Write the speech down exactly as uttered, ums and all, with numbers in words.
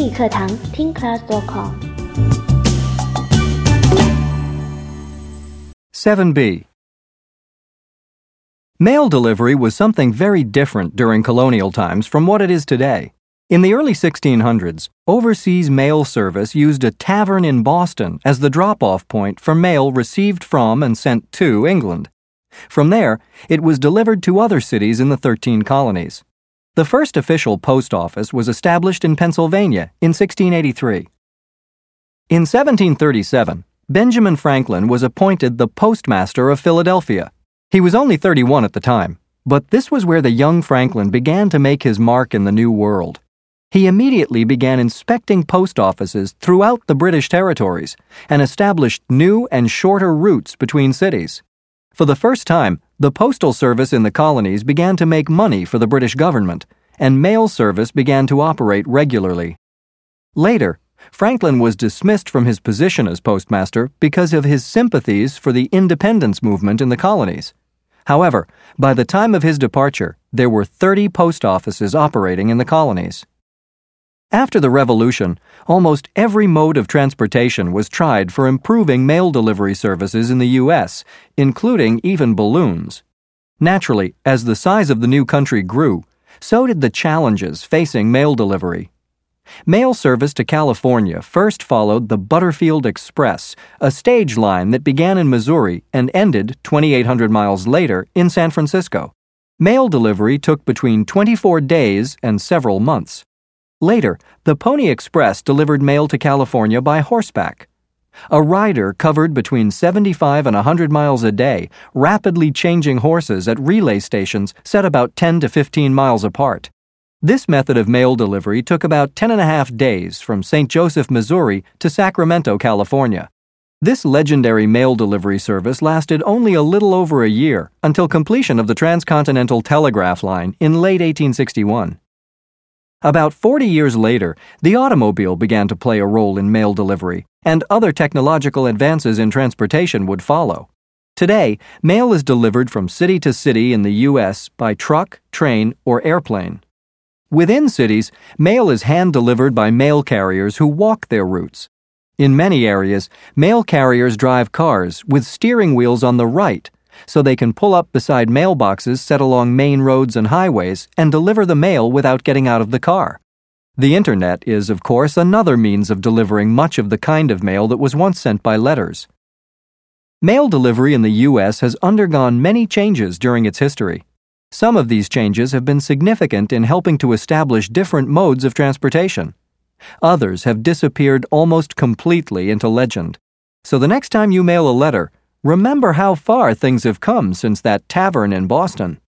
英语课堂听 class dot com。 seven B. Mail delivery was something very different during colonial times from what it is today. In the early sixteen hundreds, overseas mail service used a tavern in Boston as the drop-off point for mail received from and sent to England. From there, it was delivered to other cities in the thirteen colonies. The first official post office was established in Pennsylvania in sixteen eighty-three. In seventeen thirty-seven, Benjamin Franklin was appointed the postmaster of Philadelphia. He was only thirty-one at the time, but this was where the young Franklin began to make his mark in the New World. He immediately began inspecting post offices throughout the British territories and established new and shorter routes between cities. For the first time, the postal service in the colonies began to make money for the British government, and mail service began to operate regularly. Later, Franklin was dismissed from his position as postmaster because of his sympathies for the independence movement in the colonies. However, by the time of his departure, there were thirty post offices operating in the colonies. After the Revolution, almost every mode of transportation was tried for improving mail delivery services in the U S, including even balloons. Naturally, as the size of the new country grew, so did the challenges facing mail delivery. Mail service to California first followed the Butterfield Express, a stage line that began in Missouri and ended twenty-eight hundred miles later in San Francisco. Mail delivery took between twenty-four days and several months. Later, the Pony Express delivered mail to California by horseback. A rider covered between seventy-five and one hundred miles a day, rapidly changing horses at relay stations set about ten to fifteen miles apart. This method of mail delivery took about ten and a half days from Saint Joseph, Missouri to Sacramento, California. This legendary mail delivery service lasted only a little over a year until completion of the Transcontinental Telegraph Line in late eighteen sixty-one. About forty years later, the automobile began to play a role in mail delivery, and other technological advances in transportation would follow. Today, mail is delivered from city to city in the U S by truck, train, or airplane. Within cities, mail is hand-delivered by mail carriers who walk their routes. In many areas, mail carriers drive cars with steering wheels on the right, so they can pull up beside mailboxes set along main roads and highways and deliver the mail without getting out of the car. The Internet is, of course, another means of delivering much of the kind of mail that was once sent by letters. Mail delivery in the U S has undergone many changes during its history. Some of these changes have been significant in helping to establish different modes of transportation. Others have disappeared almost completely into legend. So the next time you mail a letter, remember how far things have come since that tavern in Boston.